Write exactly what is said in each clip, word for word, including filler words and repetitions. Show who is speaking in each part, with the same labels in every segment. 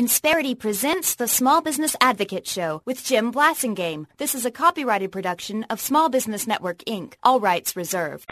Speaker 1: Insperity presents the Small Business Advocate Show with Jim Blasingame. This is a copyrighted production of Small Business Network, Incorporated. All rights reserved.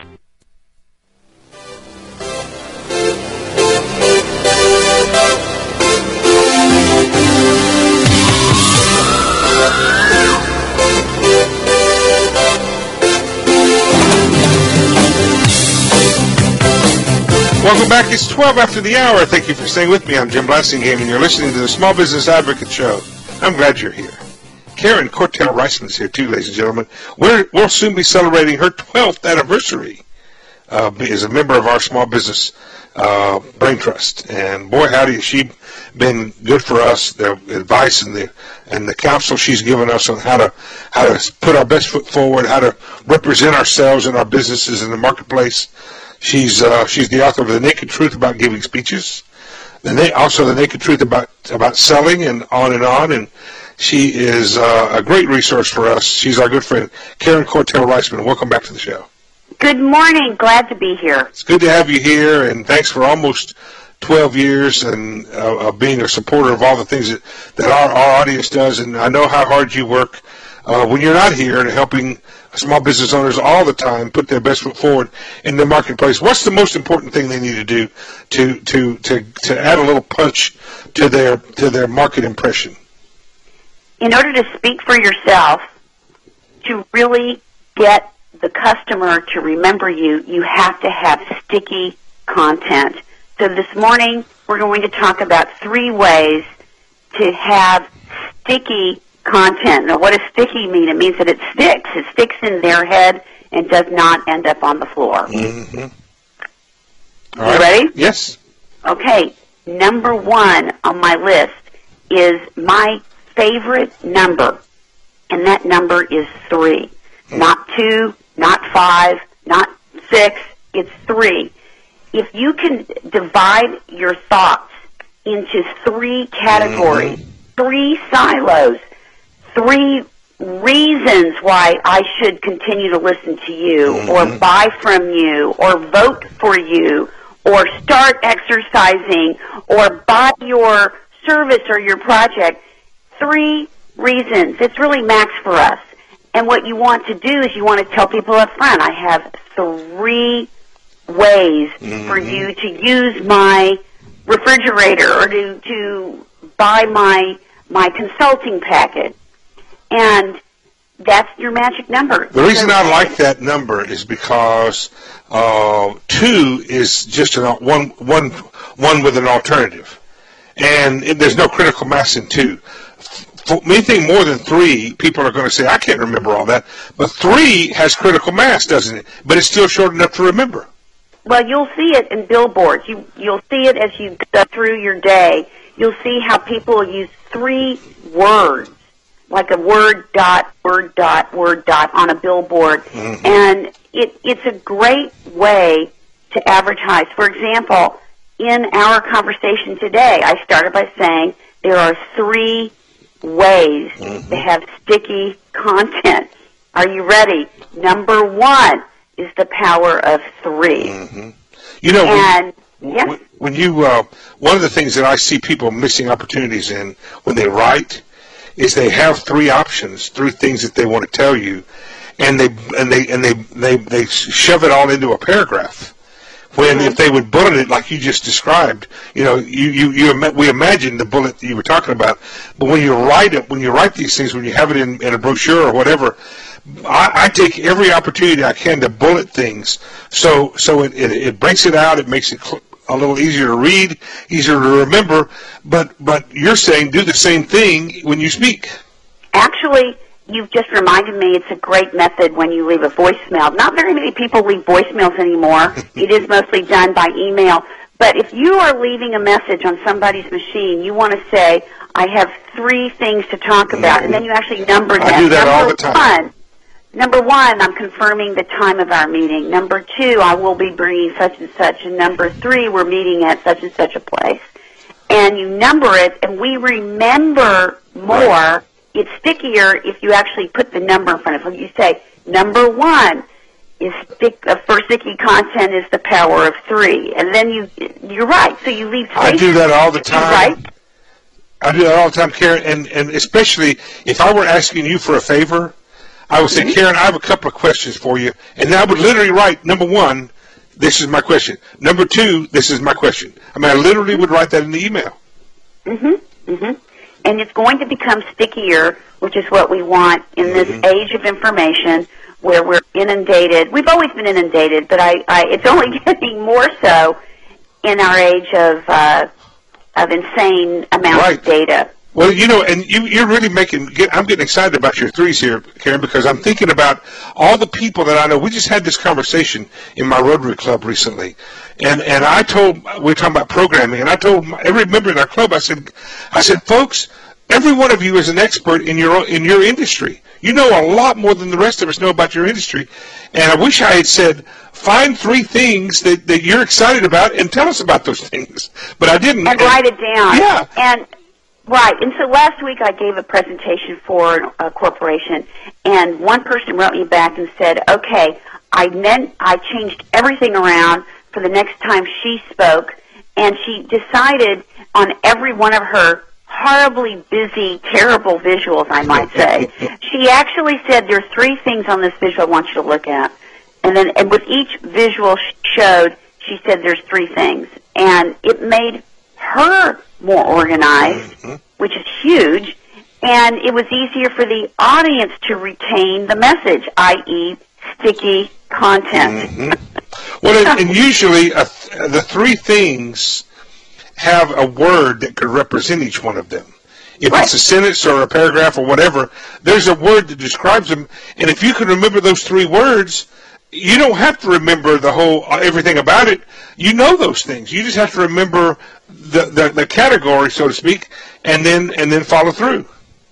Speaker 2: Welcome back. It's twelve after the hour. Thank you for staying with me. I'm Jim Blasingame, and you're listening to the Small Business Advocate Show. I'm glad you're here. Karen Cortell-Reisman is here, too, ladies and gentlemen. We're, we'll soon be celebrating her twelfth anniversary uh, as a member of our Small Business uh, Brain Trust. And, boy, howdy, has she been good for us, the advice and the and the counsel she's given us on how to how to put our best foot forward, how to represent ourselves and our businesses in the marketplace. She's uh, she's the author of The Naked Truth About Giving Speeches, the na- also The Naked Truth About about Selling, and on and on. And she is uh, a great resource for us. She's our good friend, Karen Cortell-Reisman. Welcome back to the show.
Speaker 3: Good morning. Glad to be here.
Speaker 2: It's good to have you here, and thanks for almost twelve years and uh, of being a supporter of all the things that, that our, our audience does. And I know how hard you work uh, when you're not here and helping small business owners all the time put their best foot forward in the marketplace. What's the most important thing they need to do to to to, to add a little punch to their to their market impression?
Speaker 3: In order to speak for yourself, to really get the customer to remember you, you have to have sticky content. So this morning we're going to talk about three ways to have sticky content. Now, what does sticky mean? It means that it sticks. It sticks in their head and does not end up on the floor.
Speaker 2: Mm-hmm. All
Speaker 3: You
Speaker 2: right.
Speaker 3: ready?
Speaker 2: Yes.
Speaker 3: Okay. Number one on my list is my favorite number, and that number is three. Mm-hmm. Not two, not five, not six. It's three. If you can divide your thoughts into three categories, mm-hmm. three silos, three reasons why I should continue to listen to you, mm-hmm. or buy from you, or vote for you, or start exercising, or buy your service or your project. Three reasons. It's really max for us. And what you want to do is you want to tell people up front, I have three ways mm-hmm. for you to use my refrigerator or to, to buy my my consulting package. And that's your magic number.
Speaker 2: The reason I like that number is because uh, two is just an, one, one, one with an alternative. And it, there's no critical mass in two. For anything more than three, people are going to say, I can't remember all that. But three has critical mass, doesn't it? But it's still short enough to remember.
Speaker 3: Well, you'll see it in billboards. You, you'll see it as you go through your day. You'll see how people use three words, like a word dot, word dot, word dot on a billboard. Mm-hmm. And it, it's a great way to advertise. For example, in our conversation today, I started by saying there are three ways mm-hmm. to have sticky content. Are you ready? Number one is the power of three.
Speaker 2: Mm-hmm. You know,
Speaker 3: and,
Speaker 2: when,
Speaker 3: yeah.
Speaker 2: when, when you, uh, one of the things that I see people missing opportunities in when they write is they have three options, three things that they want to tell you, and they and they and they they, they shove it all into a paragraph. When mm-hmm. if they would bullet it like you just described, you know, you you, you we imagine the bullet that you were talking about, but when you write it, when you write these things, when you have it in, in a brochure or whatever, I, I take every opportunity I can to bullet things, so so it, it it breaks it out, it makes it cl- a little easier to read, easier to remember, but but you're saying do the same thing when you speak.
Speaker 3: Actually, you've just reminded me it's a great method when you leave a voicemail. Not very many people leave voicemails anymore. It is mostly done by email. But if you are leaving a message on somebody's machine, you want to say, I have three things to talk about, mm-hmm. and then you actually number them.
Speaker 2: I do that
Speaker 3: number
Speaker 2: all the time.
Speaker 3: One, number one, I'm confirming the time of our meeting. Number two, I will be bringing such and such. And number three, we're meeting at such and such a place. And you number it, and we remember more. Right. It's stickier if you actually put the number in front of it. You say, number one is stick, uh, for sticky content is the power of three. And then you, you're right. So you leave space.
Speaker 2: I do that all the time.
Speaker 3: Right?
Speaker 2: I do that all the time, Karen, and, and especially if I were asking you for a favor, I would say, Karen, I have a couple of questions for you, and I would literally write, number one, this is my question. Number two, this is my question. I mean, I literally would write that in the email.
Speaker 3: Mm-hmm, mm-hmm. And it's going to become stickier, which is what we want in this mm-hmm. age of information where we're inundated. We've always been inundated, but I, I it's only getting more so in our age of uh, of insane amounts
Speaker 2: right.
Speaker 3: of data.
Speaker 2: Well, you know, and you, you're really making, get, I'm getting excited about your threes here, Karen, because I'm thinking about all the people that I know. We just had this conversation in my Rotary Club recently, and, and I told, we were talking about programming, and I told my, every member in our club, I said, I said, folks, every one of you is an expert in your in your industry. You know a lot more than the rest of us know about your industry, and I wish I had said, find three things that, that you're excited about and tell us about those things, but I didn't.
Speaker 3: And, and write it down.
Speaker 2: Yeah.
Speaker 3: And Right, and so last week I gave a presentation for a corporation, and one person wrote me back and said, okay, I meant I changed everything around for the next time she spoke, and she decided on every one of her horribly busy, terrible visuals, I might say. She actually said, there are three things on this visual I want you to look at. And then and with each visual she showed, she said there's three things. And it made her more organized, mm-hmm. which is huge, and it was easier for the audience to retain the message, that is sticky content.
Speaker 2: Mm-hmm. Well, and, and usually uh, the three things have a word that could represent each one of them. If right. it's a sentence or a paragraph or whatever, there's a word that describes them, and if you can remember those three words, you don't have to remember the whole everything about it. You know those things. You just have to remember the, the, the category, so to speak, and then and then follow through.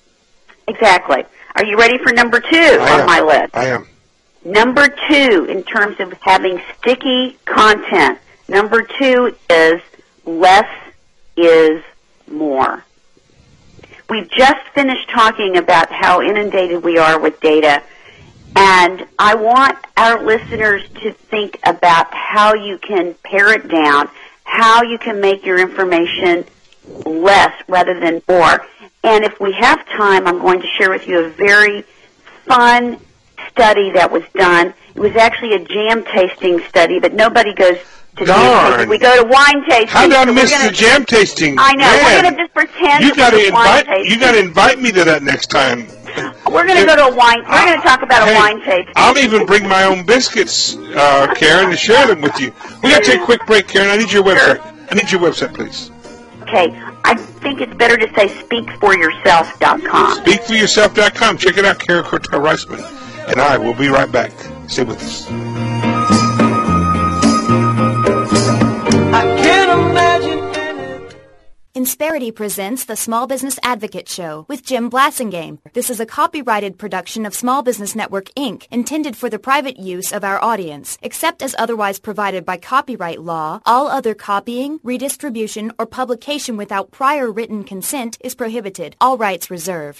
Speaker 3: Exactly. Are you ready for number two
Speaker 2: I
Speaker 3: on
Speaker 2: am.
Speaker 3: my list?
Speaker 2: I am.
Speaker 3: Number two, in terms of having sticky content, number two is less is more. We've just finished talking about how inundated we are with data. And I want our listeners to think about how you can pare it down, how you can make your information less rather than more. And if we have time, I'm going to share with you a very fun study that was done. It was actually a jam tasting study, but nobody goes to
Speaker 2: Darn.
Speaker 3: jam tasting. We go to wine tasting.
Speaker 2: How did I
Speaker 3: so
Speaker 2: miss
Speaker 3: gonna,
Speaker 2: the jam tasting?
Speaker 3: I know.
Speaker 2: Man.
Speaker 3: We're going to just pretend
Speaker 2: You got to invite.
Speaker 3: wine tasting.
Speaker 2: You got to invite me to that next time.
Speaker 3: We're going to go to a wine. We're going to talk about
Speaker 2: hey,
Speaker 3: a wine tasting.
Speaker 2: I'll even bring my own biscuits, uh, Karen, to share them with you. We got to take a quick break, Karen. I need your website.
Speaker 3: Sure.
Speaker 2: I need your website, please.
Speaker 3: Okay. I think it's better to say speak for yourself dot com.
Speaker 2: speak for yourself dot com. Check it out, Karen Cortell-Reisman. And I will be right back. Stay with us.
Speaker 1: I can't imagine. Insperity presents the Small Business Advocate Show with Jim Blasingame. This is a copyrighted production of Small Business Network, Incorporated, intended for the private use of our audience. Except as otherwise provided by copyright law, all other copying, redistribution, or publication without prior written consent is prohibited. All rights reserved.